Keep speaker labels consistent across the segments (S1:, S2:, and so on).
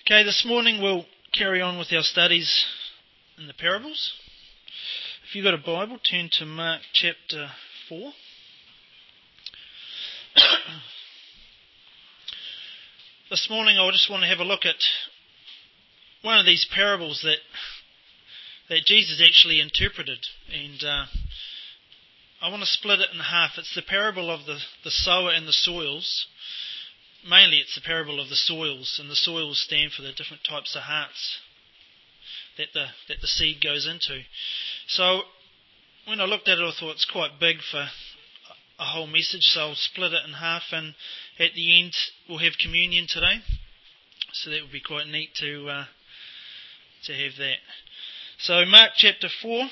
S1: Okay, this morning we'll carry on with our studies in the parables. If you've got a Bible, turn to Mark chapter 4. This morning I just want to have a look at one of these parables that Jesus actually interpreted, and I want to split it in half. It's the parable of the sower and the soils. Mainly it's the parable of the soils, and the soils stand for the different types of hearts that the seed goes into. So when I looked at it, I thought it's quite big for a whole message, so I'll split it in half, and at the end we'll have communion today. So that would be quite neat to have that. So Mark chapter 4.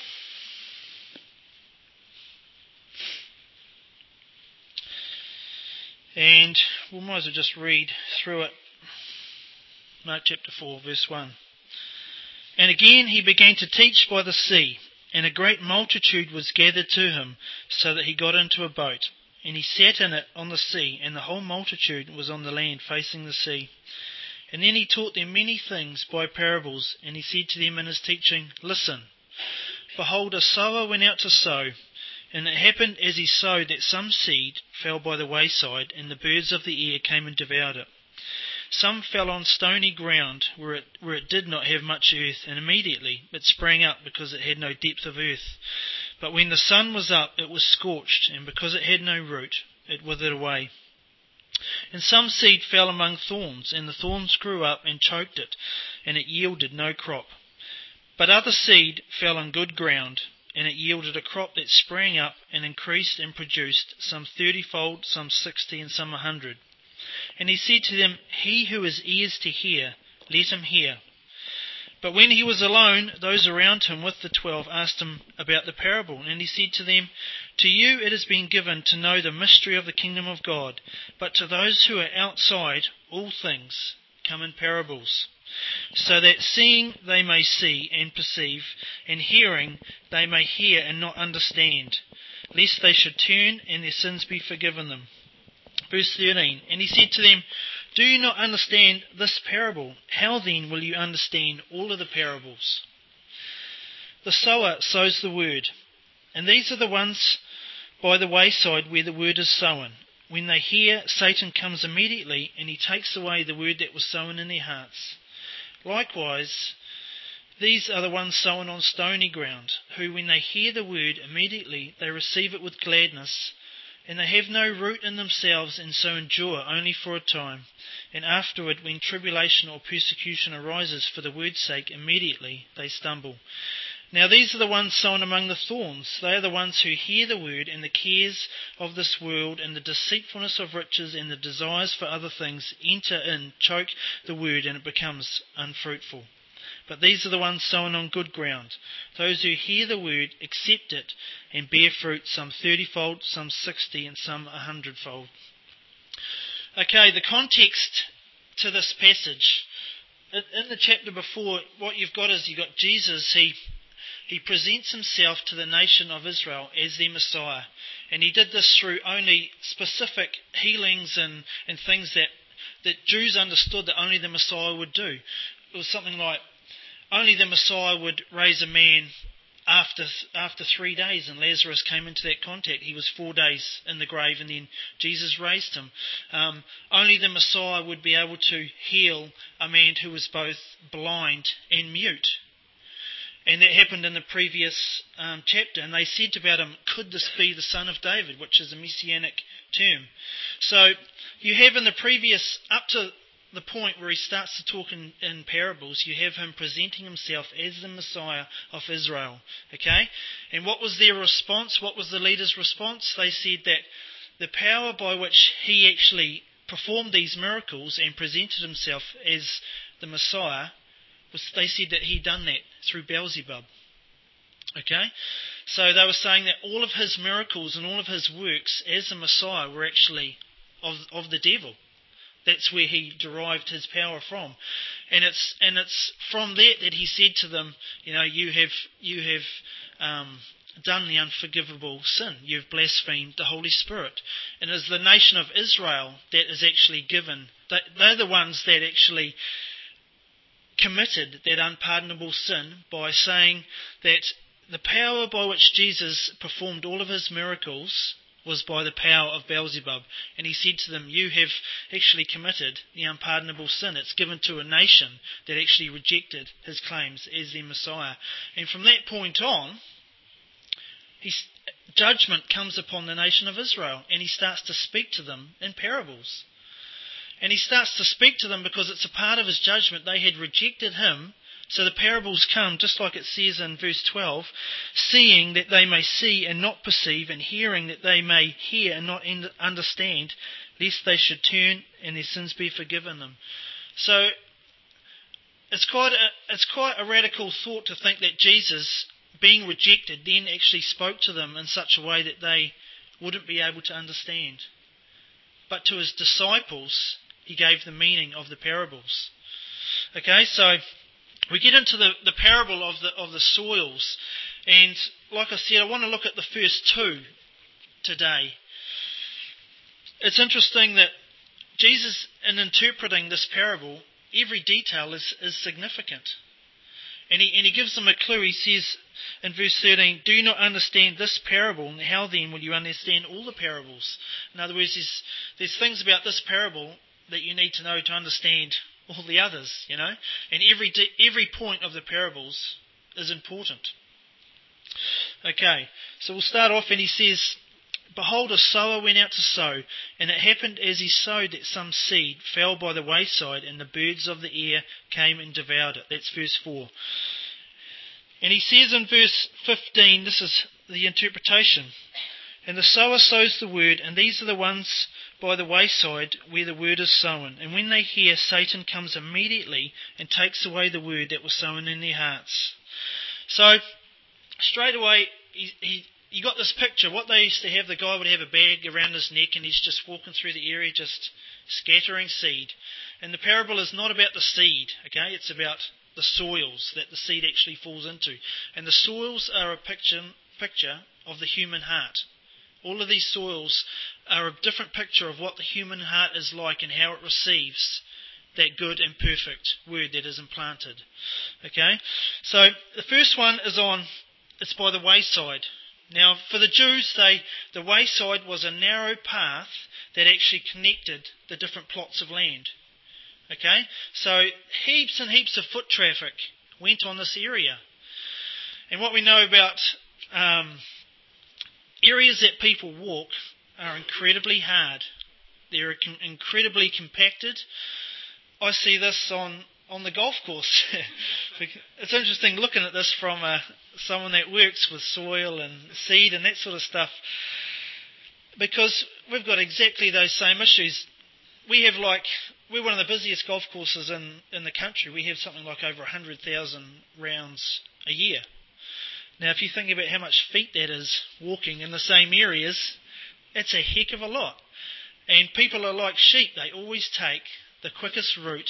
S1: And we might as well just read through it. Mark chapter 4, verse 1. And again he began to teach by the sea, and a great multitude was gathered to him, so that he got into a boat. And he sat in it on the sea, and the whole multitude was on the land facing the sea. And then he taught them many things by parables, and he said to them in his teaching, Listen, behold, a sower went out to sow. And it happened as he sowed that some seed fell by the wayside, and the birds of the air came and devoured it. Some fell on stony ground, where it did not have much earth, and immediately it sprang up, because it had no depth of earth. But when the sun was up, it was scorched, and because it had no root, it withered away. And some seed fell among thorns, and the thorns grew up and choked it, and it yielded no crop. But other seed fell on good ground, and it yielded a crop that sprang up and increased and produced, some 30-fold, some 60, and some 100. And he said to them, He who has ears to hear, let him hear. But when he was alone, those around him with the 12 asked him about the parable. And he said to them, To you it has been given to know the mystery of the kingdom of God, but to those who are outside, all things come in parables, so that seeing they may see and perceive, and hearing they may hear and not understand, lest they should turn and their sins be forgiven them. Verse 13, And he said to them, Do you not understand this parable? How then will you understand all of the parables? The sower sows the word, and these are the ones by the wayside where the word is sown. When they hear, Satan comes immediately, and he takes away the word that was sown in their hearts. Likewise, these are the ones sown on stony ground, who when they hear the word, immediately they receive it with gladness, and they have no root in themselves, and so endure only for a time. And afterward, when tribulation or persecution arises for the word's sake, immediately they stumble. Now these are the ones sown among the thorns. They are the ones who hear the word, and the cares of this world, and the deceitfulness of riches, and the desires for other things enter in, choke the word, and it becomes unfruitful. But these are the ones sown on good ground, those who hear the word, accept it, and bear fruit, some 30-fold, some 60, and some 100-fold. Okay, the context to this passage. In the chapter before, what you've got is you've got Jesus. He presents himself to the nation of Israel as their Messiah. And he did this through only specific healings and things that Jews understood that only the Messiah would do. It was something like only the Messiah would raise a man after 3 days, and Lazarus came into that contact. He was 4 days in the grave, and then Jesus raised him. Only the Messiah would be able to heal a man who was both blind and mute. And that happened in the previous chapter. And they said about him, could this be the son of David, which is a messianic term. So you have in the previous, up to the point where he starts to talk in parables, you have him presenting himself as the Messiah of Israel. Okay? And what was their response? What was the leader's response? They said that the power by which he actually performed these miracles and presented himself as the Messiah, they said that he'd done that through Beelzebub. Okay? So they were saying that all of his miracles and all of his works as the Messiah were actually of the devil. That's where he derived his power from. And it's from that he said to them, you have done the unforgivable sin. You've blasphemed the Holy Spirit. And it's the nation of Israel that is actually given. They're the ones that actually committed that unpardonable sin by saying that the power by which Jesus performed all of his miracles was by the power of Beelzebub. And he said to them, you have actually committed the unpardonable sin. It's given to a nation that actually rejected his claims as their Messiah. And from that point on, judgment comes upon the nation of Israel, and he starts to speak to them in parables. And he starts to speak to them because it's a part of his judgment. They had rejected him. So the parables come, just like it says in verse 12, seeing that they may see and not perceive, and hearing that they may hear and not understand, lest they should turn and their sins be forgiven them. So it's quite a radical thought to think that Jesus, being rejected, then actually spoke to them in such a way that they wouldn't be able to understand. But to his disciples, he gave the meaning of the parables. Okay, so we get into the parable of the soils, and like I said, I want to look at the first two today. It's interesting that Jesus, in interpreting this parable, every detail is significant. And he gives them a clue. He says in verse 13, do you not understand this parable? And how then will you understand all the parables? In other words, there's things about this parable that you need to know to understand all the others, you know. And every point of the parables is important. Okay, so we'll start off, and he says, behold, a sower went out to sow, and it happened as he sowed that some seed fell by the wayside, and the birds of the air came and devoured it. That's verse 4. And he says in verse 15, this is the interpretation, and the sower sows the word, and these are the ones by the wayside where the word is sown. And when they hear, Satan comes immediately and takes away the word that was sown in their hearts. So, straight away, you got this picture. What they used to have, the guy would have a bag around his neck and he's just walking through the area just scattering seed. And the parable is not about the seed, okay? It's about the soils that the seed actually falls into. And the soils are a picture of the human heart. All of these soils are a different picture of what the human heart is like and how it receives that good and perfect word that is implanted. Okay? So the first one it's by the wayside. Now, for the Jews, the wayside was a narrow path that actually connected the different plots of land. Okay? So heaps and heaps of foot traffic went on this area. And what we know about areas that people walk are incredibly hard. They're incredibly compacted. I see this on the golf course. It's interesting looking at this from someone that works with soil and seed and that sort of stuff, because we've got exactly those same issues. We're one of the busiest golf courses in the country. We have something like over 100,000 rounds a year. Now, if you think about how much feet that is walking in the same areas, it's a heck of a lot. And people are like sheep. They always take the quickest route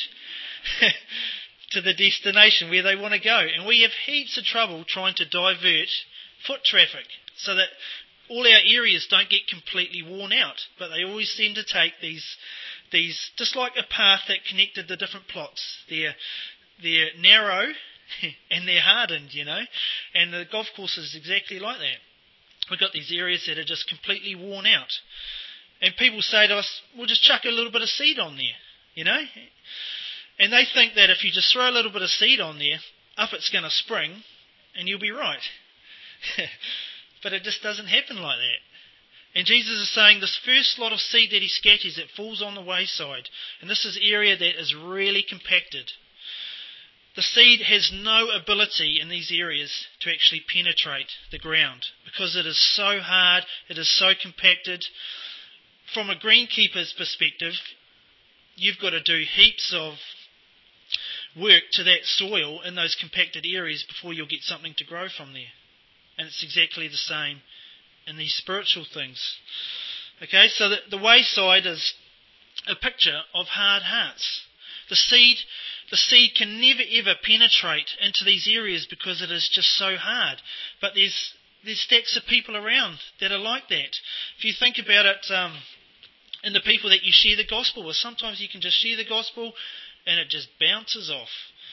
S1: to the destination where they want to go. And we have heaps of trouble trying to divert foot traffic so that all our areas don't get completely worn out. But they always seem to take these just like a path that connected the different plots. They're narrow and they're hardened, you know. And the golf course is exactly like that. We've got these areas that are just completely worn out. And people say to us, we'll just chuck a little bit of seed on there, you know. And they think that if you just throw a little bit of seed on there, up it's going to spring and you'll be right. But it just doesn't happen like that. And Jesus is saying this first lot of seed that he scatters, it falls on the wayside. And this is area that is really compacted. The seed has no ability in these areas to actually penetrate the ground because it is so hard, it is so compacted. From a greenkeeper's perspective, you've got to do heaps of work to that soil in those compacted areas before you'll get something to grow from there. And it's exactly the same in these spiritual things. Okay, so the wayside is a picture of hard hearts. The seed can never ever penetrate into these areas because it is just so hard. But there's stacks of people around that are like that. If you think about it, and the people that you share the gospel with, sometimes you can just share the gospel and it just bounces off.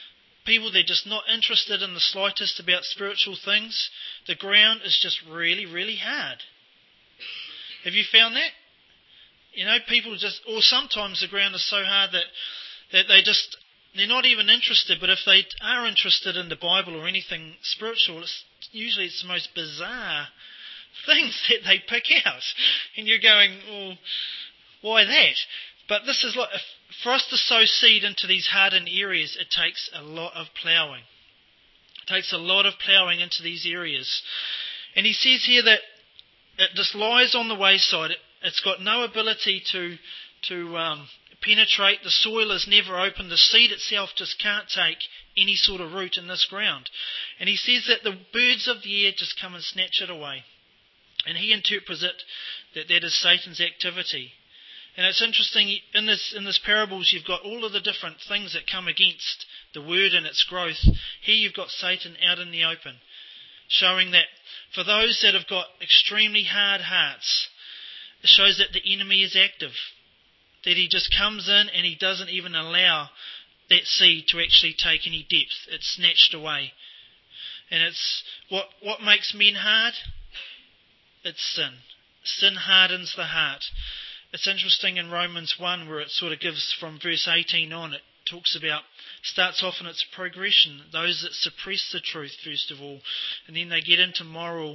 S1: people, they're just not interested in the slightest about spiritual things. The ground is just really, really hard. Have you found that? People just, or sometimes the ground is so hard that they're not even interested, but if they are interested in the Bible or anything spiritual, usually it's the most bizarre things that they pick out. And you're going, well, why that? But this is like, for us to sow seed into these hardened areas, it takes a lot of ploughing. It takes a lot of ploughing into these areas. And he says here that it just lies on the wayside. It's got no ability to penetrate. The soil is never open. The seed itself just can't take any sort of root in this ground. And he says that the birds of the air just come and snatch it away. And he interprets it that is Satan's activity. And it's interesting, in this parables, you've got all of the different things that come against the word and its growth. Here you've got Satan out in the open, showing that for those that have got extremely hard hearts, it shows that the enemy is active, that he just comes in and he doesn't even allow that seed to actually take any depth. It's snatched away. And it's what makes men hard? It's sin. Sin hardens the heart. It's interesting in Romans 1 where it sort of gives from verse 18 on, it talks about, starts off in its progression, those that suppress the truth first of all, and then they get into moral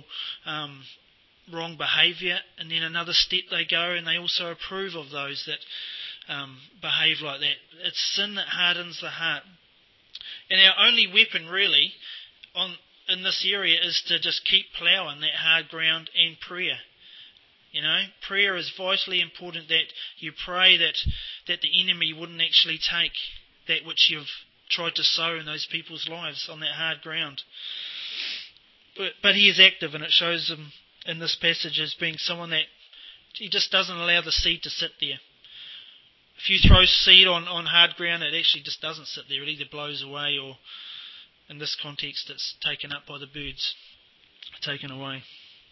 S1: wrong behaviour, and then another step they go and they also approve of those that behave like that. It's sin that hardens the heart. And our only weapon really in this area is to just keep ploughing that hard ground and prayer. Prayer is vitally important, that you pray that the enemy wouldn't actually take that which you've tried to sow in those people's lives on that hard ground. But he is active, and it shows him in this passage as being someone that he just doesn't allow the seed to sit there. If you throw seed on hard ground, it actually just doesn't sit there. It either blows away or, in this context, it's taken up by the birds, taken away.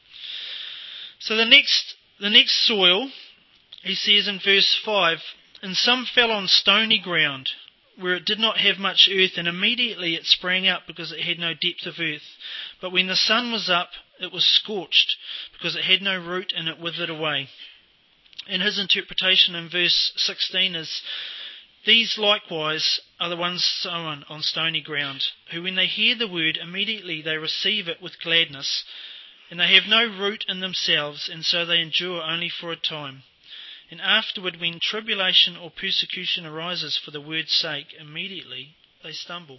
S1: So the next soil, he says in verse 5, and some fell on stony ground, where it did not have much earth, and immediately it sprang up because it had no depth of earth. But when the sun was up, it was scorched, because it had no root, and it withered away. And his interpretation in verse 16 is, these likewise are the ones sown on stony ground, who when they hear the word, immediately they receive it with gladness, and they have no root in themselves, and so they endure only for a time. And afterward, when tribulation or persecution arises for the word's sake, immediately they stumble.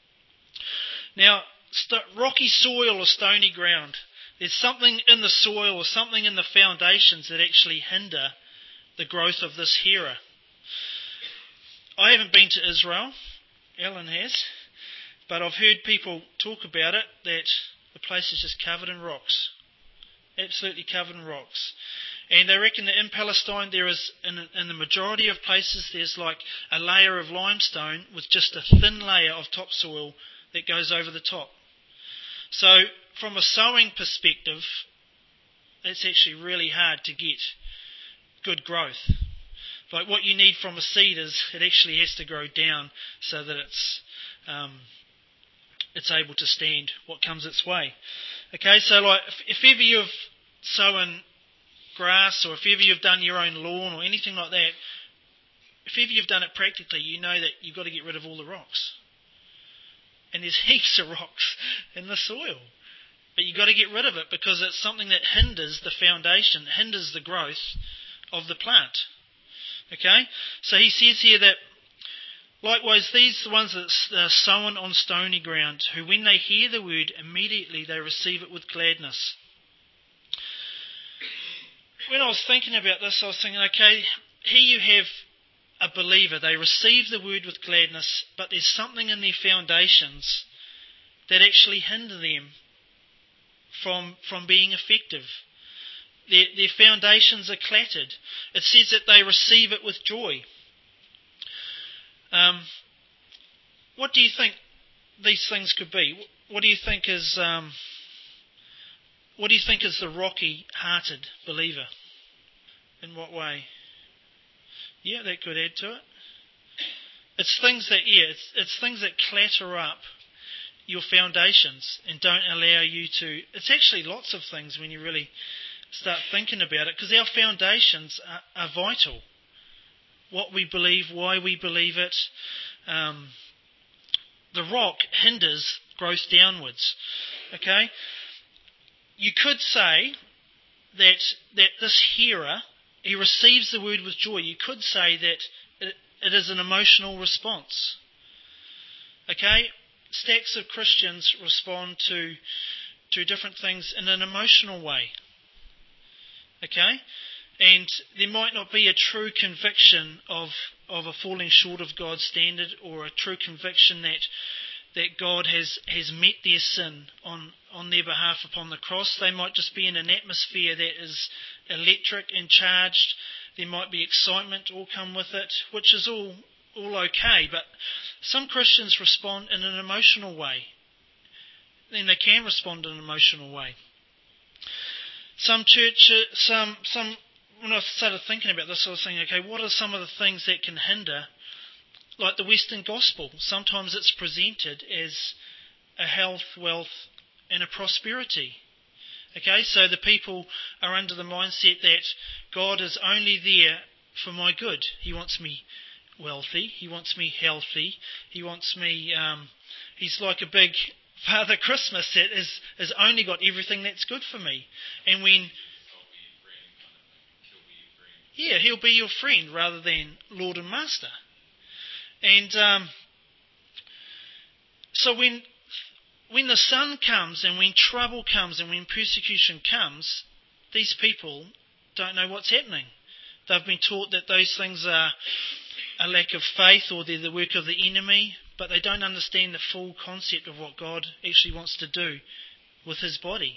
S1: Now, rocky soil or stony ground, there's something in the soil or something in the foundations that actually hinder the growth of this hearer. I haven't been to Israel. Alan has. But I've heard people talk about it, that the place is just covered in rocks. Absolutely covered in rocks. And they reckon that in Palestine there is, in the majority of places, there's like a layer of limestone with just a thin layer of topsoil that goes over the top. So from a sowing perspective, it's actually really hard to get good growth. Like what you need from a seed is it actually has to grow down so that it's able to stand what comes its way. Okay, so like if ever you've sown grass, or if ever you've done your own lawn or anything like that, if ever you've done it practically, you know that you've got to get rid of all the rocks. And there's heaps of rocks in the soil. But you've got to get rid of it because it's something that hinders the foundation, hinders the growth of the plant. Okay? So he says here that, likewise, these are the ones that are sown on stony ground, who when they hear the word, immediately they receive it with gladness. When I was thinking about this, I was thinking, okay, here you have a believer. They receive the word with gladness, but there's something in their foundations that actually hinder them from being effective. Their foundations are clattered. It says that they receive it with joy. What do you think these things could be? What do you think is the rocky-hearted believer? In what way? Yeah, that could add to it. It's things that, it's things that clatter up your foundations and don't allow you to. It's actually lots of things when you really start thinking about it, because our foundations are vital. What we believe, why we believe it. The rock hinders growth downwards. Okay? You could say that this hearer, he receives the word with joy. You could say that it is an emotional response. Okay? Stacks of Christians respond to different things in an emotional way. Okay? And there might not be a true conviction of a falling short of God's standard, or a true conviction that God has met their sin on their behalf upon the cross. They might just be in an atmosphere that is electric and charged. There might be excitement all come with it, which is all okay. But some Christians respond in an emotional way. Then they can respond in an emotional way. Some churches, when I started thinking about this, I was thinking, okay, what are some of the things that can hinder? Like the Western gospel, sometimes it's presented as a health, wealth, and a prosperity. Okay, so the people are under the mindset that God is only there for my good. He wants me wealthy, He wants me healthy, He wants me, He's like a big Father Christmas that has only got everything that's good for me. And when He'll be your friend rather than Lord and Master. And so when the sun comes, and when trouble comes, and when persecution comes, these people don't know what's happening. They've been taught that those things are a lack of faith, or they're the work of the enemy, but they don't understand the full concept of what God actually wants to do with His body.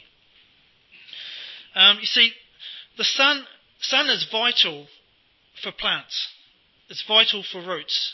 S1: You see, the sun is vital for plants. It's vital for roots.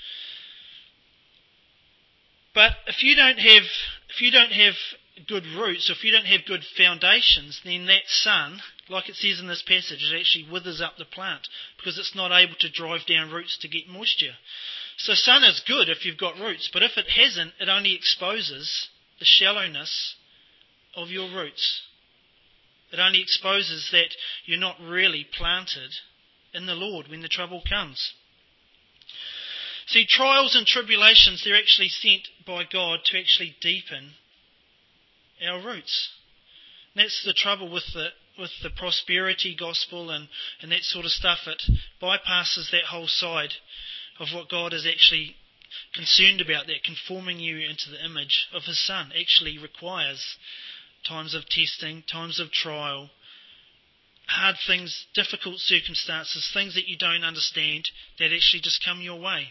S1: But if you don't have good roots, or if you don't have good foundations, then that sun, like it says in this passage, it actually withers up the plant because it's not able to drive down roots to get moisture. So sun is good if you've got roots, but if it hasn't, it only exposes the shallowness of your roots. It only exposes that you're not really planted in the Lord when the trouble comes. See, trials and tribulations, they're actually sent by God to actually deepen our roots. And that's the trouble with the prosperity gospel and that sort of stuff. It bypasses that whole side of what God is actually concerned about. That conforming you into the image of His Son actually requires times of testing, times of trial, hard things, difficult circumstances, things that you don't understand that actually just come your way.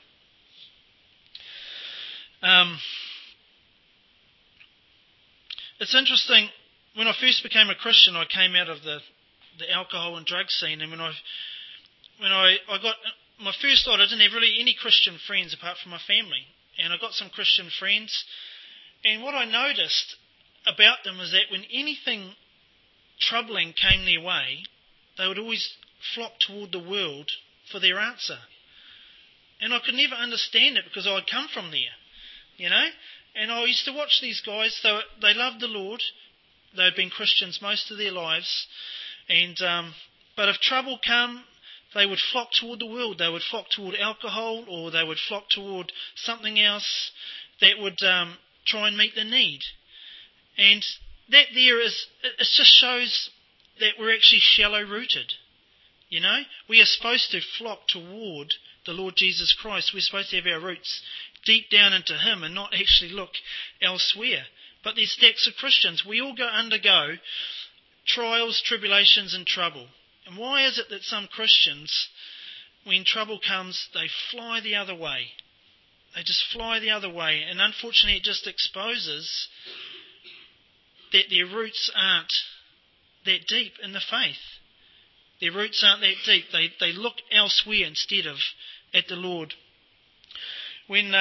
S1: It's interesting, when I first became a Christian, I came out of the alcohol and drug scene, and when I got my first thought, I didn't have really any Christian friends apart from my family, and I got some Christian friends, and what I noticed about them was that when anything troubling came their way, they would always flock toward the world for their answer. And I could never understand it because I'd come from there, you know. And I used to watch these guys. They loved the Lord. They had been Christians most of their lives. And but if trouble came, they would flock toward the world. They would flock toward alcohol, or they would flock toward something else that would try and meet the need. And that there is, it just shows that we're actually shallow-rooted. You know, we are supposed to flock toward the Lord Jesus Christ. We're supposed to have our roots deep down into Him and not actually look elsewhere. But there's stacks of Christians. We all undergo trials, tribulations, and trouble. And why is it that some Christians, when trouble comes, they fly the other way? They just fly the other way. And unfortunately, it just exposes that their roots aren't that deep in the faith. Their roots aren't that deep. They look elsewhere instead of at the Lord. When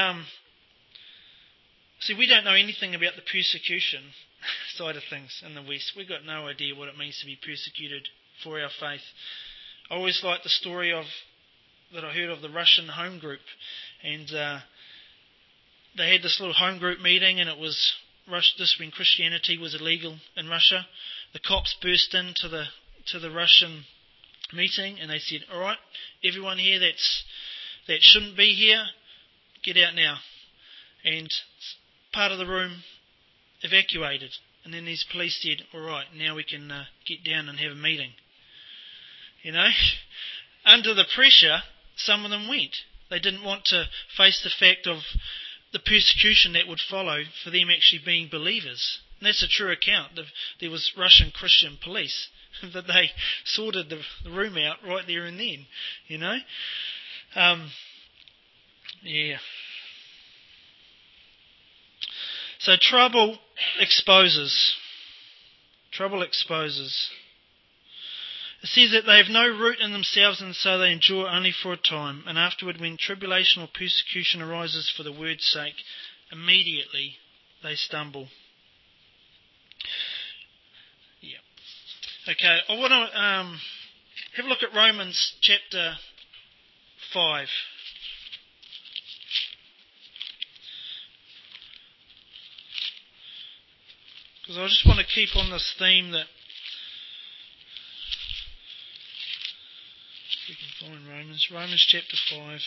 S1: we don't know anything about the persecution side of things in the West. We've got no idea what it means to be persecuted for our faith. I always like the story of that I heard of, the Russian home group, and they had this little home group meeting, and it was this when Christianity was illegal in Russia. The cops burst into the Russian meeting, and they said, "All right, everyone here that shouldn't be here, get out now." And part of the room evacuated, and then these police said, "All right, now we can get down and have a meeting." You know, under the pressure, some of them went. They didn't want to face the fact of the persecution that would follow for them actually being believers. And that's a true account. There was Russian Christian police, but they sorted the room out right there and then, you know. Yeah. So trouble exposes. Trouble exposes. It says that they have no root in themselves, and so they endure only for a time. And afterward, when tribulation or persecution arises for the word's sake, immediately they stumble. Yeah. Okay, I want to have a look at Romans chapter 5. Because I just want to keep on this theme that we can find Romans chapter 5.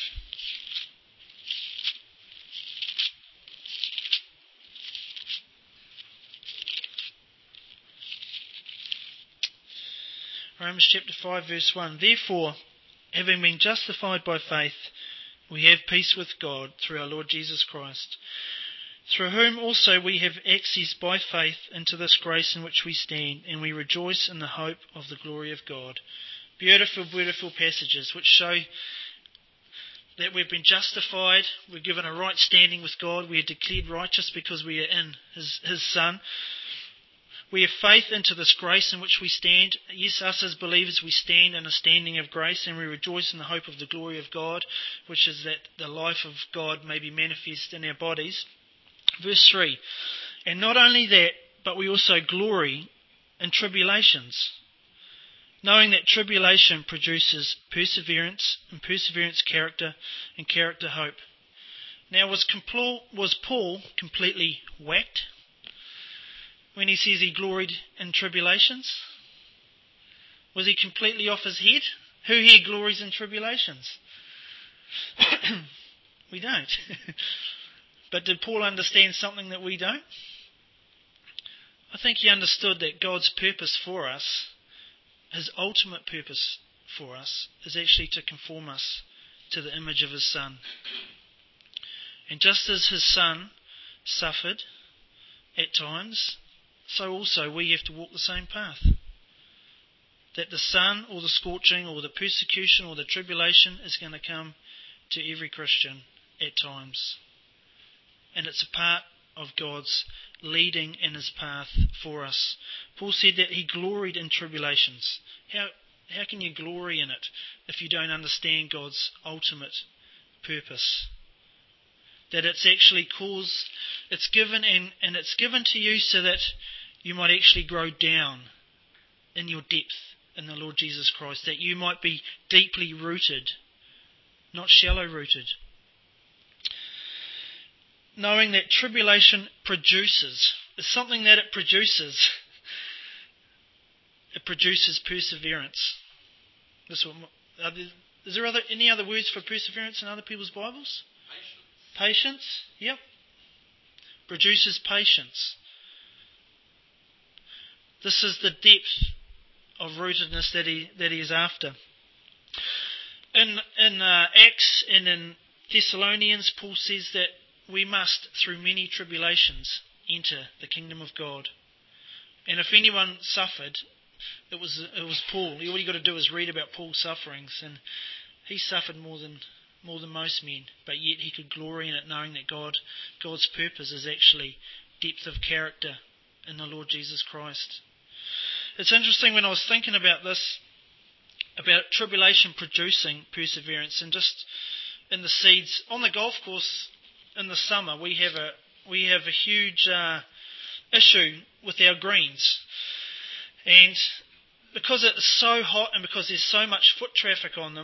S1: Romans chapter 5 verse 1. Therefore, having been justified by faith, we have peace with God through our Lord Jesus Christ, through whom also we have access by faith into this grace in which we stand, and we rejoice in the hope of the glory of God. Beautiful, beautiful passages which show that we've been justified, we're given a right standing with God, we are declared righteous because we are in His Son. We have faith into this grace in which we stand. Yes, us as believers, we stand in a standing of grace, and we rejoice in the hope of the glory of God, which is that the life of God may be manifest in our bodies. Verse 3, and not only that, but we also glory in tribulations, knowing that tribulation produces perseverance, and perseverance character, and character hope. Now, was Paul completely whacked when he says he gloried in tribulations? Was he completely off his head? Who here glories in tribulations? We don't. But did Paul understand something that we don't? I think he understood that God's purpose for us, His ultimate purpose for us, is actually to conform us to the image of His Son. And just as His Son suffered at times, so also we have to walk the same path. That the sun or the scorching or the persecution or the tribulation is going to come to every Christian at times. And it's a part of God's leading in His path for us. Paul said that he gloried in tribulations. How can you glory in it if you don't understand God's ultimate purpose? That it's actually it's given and it's given to you so that you might actually grow down in your depth in the Lord Jesus Christ, that you might be deeply rooted, not shallow rooted. Knowing that tribulation produces, it's something that it produces. It produces perseverance. Is there any other words for perseverance in other people's Bibles? Patience. Yep. Produces patience. This is the depth of rootedness that he is after. In Acts and in Thessalonians, Paul says that we must, through many tribulations, enter the kingdom of God. And if anyone suffered, it was Paul. All you got to do is read about Paul's sufferings, and he suffered more than most men, but yet he could glory in it, knowing that God's purpose is actually depth of character in the Lord Jesus Christ. It's interesting when I was thinking about this, about tribulation producing perseverance, and just in the seeds on the golf course. In the summer, we have a huge issue with our greens, and because it's so hot and because there's so much foot traffic on them,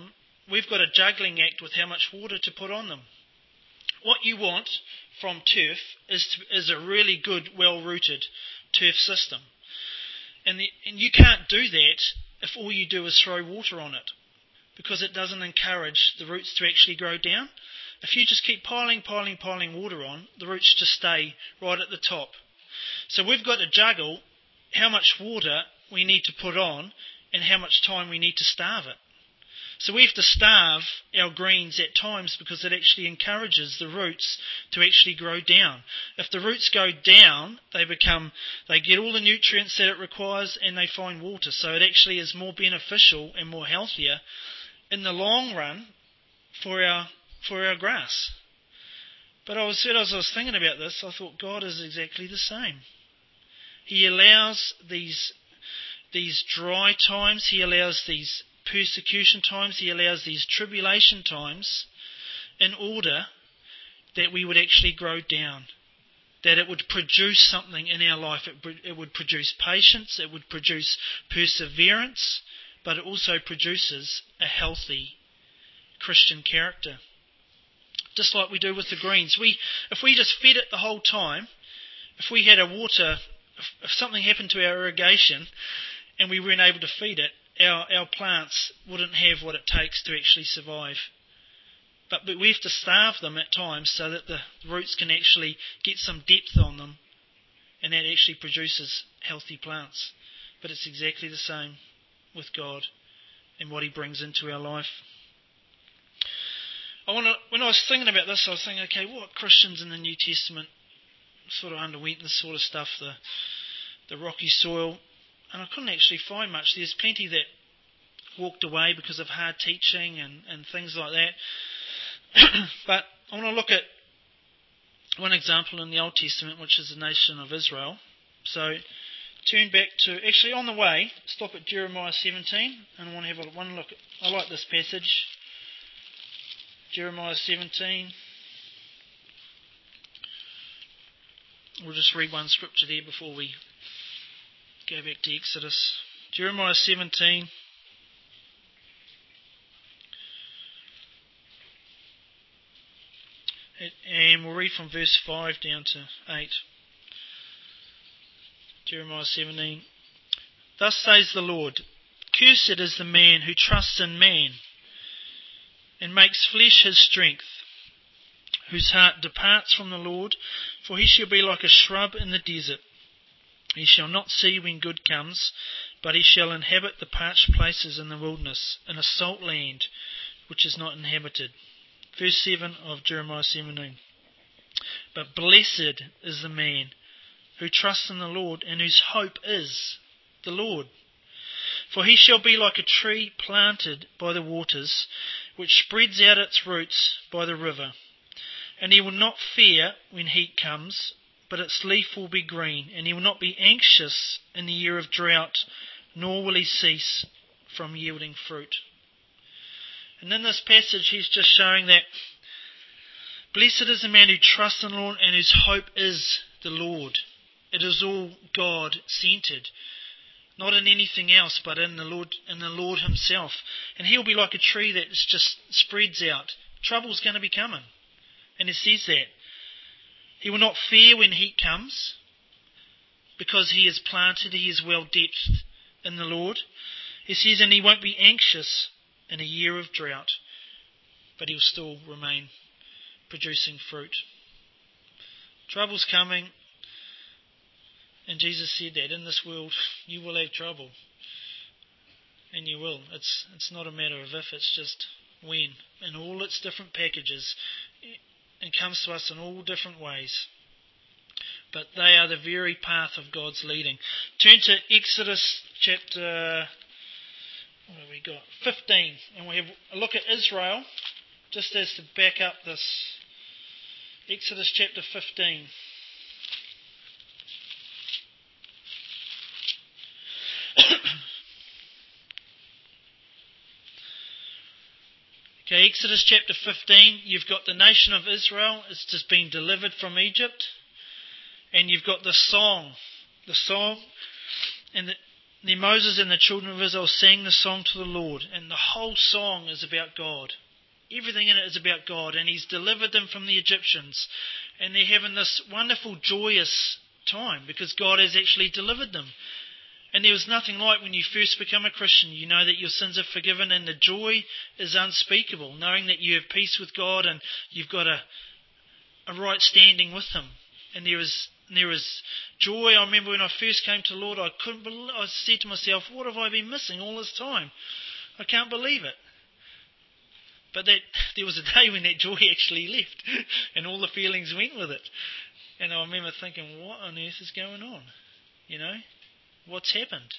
S1: we've got a juggling act with how much water to put on them. What you want from turf is a really good, well-rooted turf system. And you can't do that if all you do is throw water on it, because it doesn't encourage the roots to actually grow down. If you just keep piling water on, the roots just stay right at the top. So we've got to juggle how much water we need to put on and how much time we need to starve it. So we have to starve our greens at times because it actually encourages the roots to actually grow down. If the roots go down, they get all the nutrients that it requires and they find water. So it actually is more beneficial and more healthier in the long run for our grass. But as I was thinking about this, I thought God is exactly the same. He allows these dry times, He allows these persecution times, He allows these tribulation times in order that we would actually grow down, that it would produce something in our life. It would produce patience, it would produce perseverance, but it also produces a healthy Christian character. Just like we do with the greens. If we just fed it the whole time, if we had if something happened to our irrigation and we weren't able to feed it, our plants wouldn't have what it takes to actually survive. But we have to starve them at times so that the roots can actually get some depth on them, and that actually produces healthy plants. But it's exactly the same with God and what He brings into our life. When I was thinking about this, I was thinking, okay, what Christians in the New Testament sort of underwent this sort of stuff, the rocky soil, and I couldn't actually find much. There's plenty that walked away because of hard teaching and things like that. But I want to look at one example in the Old Testament, which is the nation of Israel. So turn back to, actually on the way, stop at Jeremiah 17, and I want to have one look. I like this passage. Jeremiah 17. We'll just read one scripture there before we go back to Exodus. Jeremiah 17. And we'll read from verse 5 down to 8. Jeremiah 17. Thus says the Lord, cursed is the man who trusts in man and makes flesh his strength, whose heart departs from the Lord, for he shall be like a shrub in the desert. He shall not see when good comes, but he shall inhabit the parched places in the wilderness, in a salt land which is not inhabited. Verse 7 of Jeremiah 17. But blessed is the man who trusts in the Lord, and whose hope is the Lord. For he shall be like a tree planted by the waters, which spreads out its roots by the river. And he will not fear when heat comes, but its leaf will be green, and he will not be anxious in the year of drought, nor will he cease from yielding fruit. And in this passage he's just showing that blessed is the man who trusts in the Lord and whose hope is the Lord. It is all God-centered, not in anything else, but in the Lord Himself. And He'll be like a tree that just spreads out. Trouble's going to be coming, and it says that. He will not fear when heat comes, because he is planted, he is well-depthed in the Lord. He says, and he won't be anxious in a year of drought, but he'll still remain producing fruit. Trouble's coming, and Jesus said that in this world you will have trouble, and you will. It's not a matter of if, it's just when, in all its different packages. It comes to us in all different ways. But they are the very path of God's leading. Turn to Exodus chapter, what have we got? 15. And we have a look at Israel, just as to back up this. Exodus chapter 15. Okay, Exodus chapter 15, you've got the nation of Israel. It's just been delivered from Egypt. And you've got the song. And Then Moses and the children of Israel sang the song to the Lord, and the whole song is about God. Everything in it is about God, and He's delivered them from the Egyptians. And they're having this wonderful, joyous time because God has actually delivered them. And there was nothing like when you first become a Christian, you know that your sins are forgiven, and the joy is unspeakable, knowing that you have peace with God and you've got a right standing with Him. And there is joy. I remember when I first came to the Lord, I said to myself, what have I been missing all this time? I can't believe it. But there was a day when that joy actually left and all the feelings went with it. And I remember thinking, what on earth is going on? What's happened?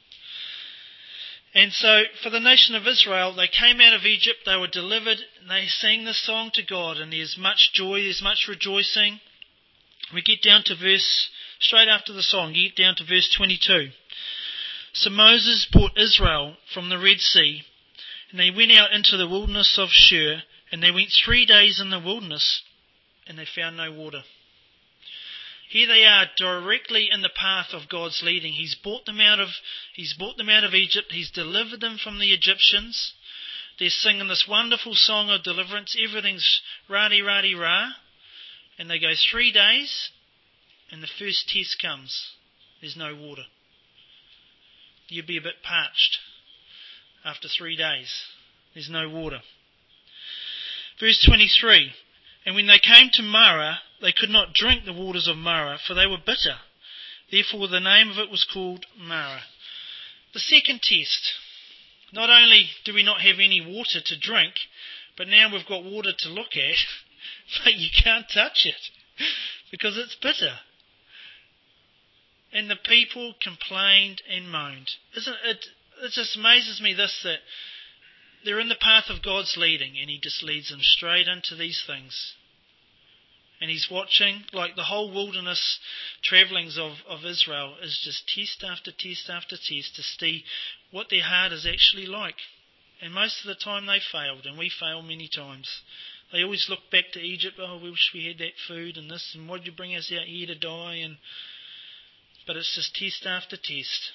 S1: And so for the nation of Israel, they came out of Egypt, they were delivered, and they sang this song to God, and there's much joy, there's much rejoicing. We get down to straight after the song, you get down to verse 22. So Moses brought Israel from the Red Sea, and they went out into the wilderness of Shur, and they went 3 days in the wilderness, and they found no water. Here they are, directly in the path of God's leading. He's brought them out of Egypt. He's delivered them from the Egyptians. They're singing this wonderful song of deliverance. Everything's rah-de-rah-de-rah. And they go 3 days, and the first test comes. There's no water. You'd be a bit parched after 3 days. There's no water. Verse 23. And when they came to Marah, they could not drink the waters of Marah, for they were bitter. Therefore the name of it was called Marah. The second test. Not only do we not have any water to drink, but now we've got water to look at, but you can't touch it, because it's bitter. And the people complained and moaned. It just amazes me that they're in the path of God's leading, and He just leads them straight into these things. And He's watching, like the whole wilderness travellings of Israel is just test after test after test to see what their heart is actually like. And most of the time they failed, and we fail many times. They always look back to Egypt, oh, we wish we had that food and this, and why did you bring us out here to die? But it's just test after test.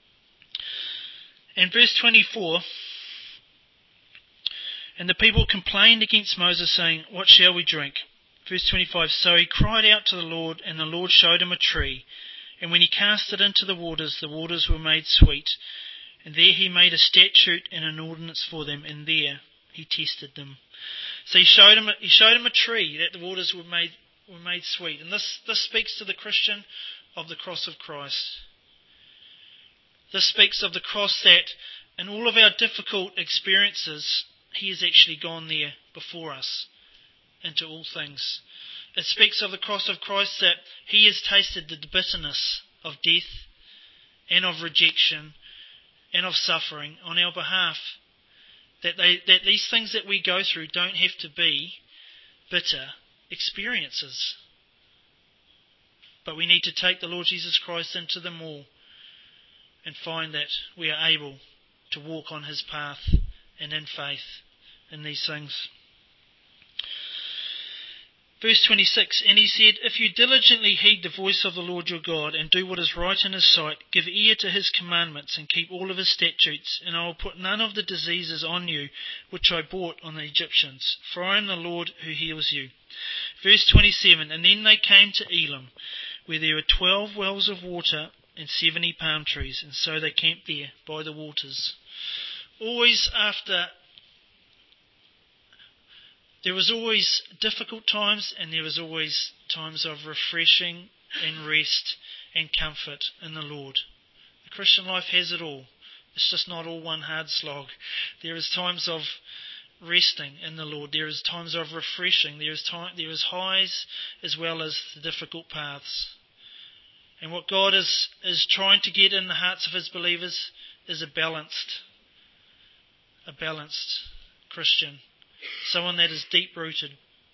S1: And verse 24, and the people complained against Moses, saying, what shall we drink? Verse 25, so he cried out to the Lord, and the Lord showed him a tree. And when he cast it into the waters were made sweet. And there he made a statute and an ordinance for them, and there he tested them. So he showed him a tree that the waters were made sweet. And this speaks to the Christian of the cross of Christ. This speaks of the cross, that in all of our difficult experiences, He has actually gone there before us into all things. It speaks of the cross of Christ, that He has tasted the bitterness of death and of rejection and of suffering on our behalf. That these things that we go through don't have to be bitter experiences. But we need to take the Lord Jesus Christ into them all and find that we are able to walk on His path and in faith in these things. Verse 26, and He said, if you diligently heed the voice of the Lord your God, and do what is right in His sight, give ear to His commandments, and keep all of His statutes, and I will put none of the diseases on you, which I brought on the Egyptians, for I am the Lord who heals you. Verse 27, and then they came to Elim, where there were 12 wells of water, and 70 palm trees, and so they camped there by the waters. There was always difficult times, and there was always times of refreshing and rest and comfort in the Lord. The Christian life has it all. It's just not all one hard slog. There is times of resting in the Lord. There is times of refreshing. There is highs as well as the difficult paths. And what God is trying to get in the hearts of His believers is a balanced Christian. Someone that is deep-rooted.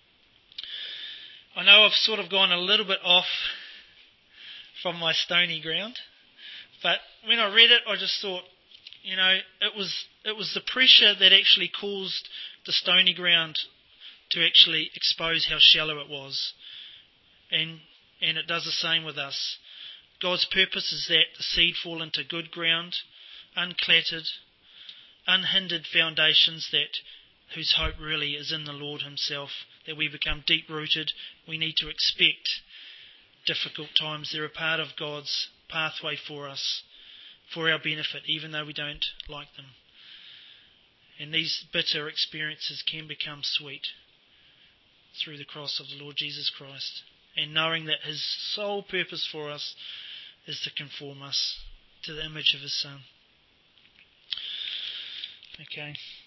S1: I know I've sort of gone a little bit off from my stony ground, but when I read it, I just thought, it was the pressure that actually caused the stony ground to actually expose how shallow it was. And it does the same with us. God's purpose is that the seed fall into good ground, unclattered, unhindered foundations whose hope really is in the Lord himself, that we become deep-rooted. We need to expect difficult times. They're a part of God's pathway for us, for our benefit, even though we don't like them. And these bitter experiences can become sweet through the cross of the Lord Jesus Christ, and knowing that his sole purpose for us is to conform us to the image of his Son. Okay.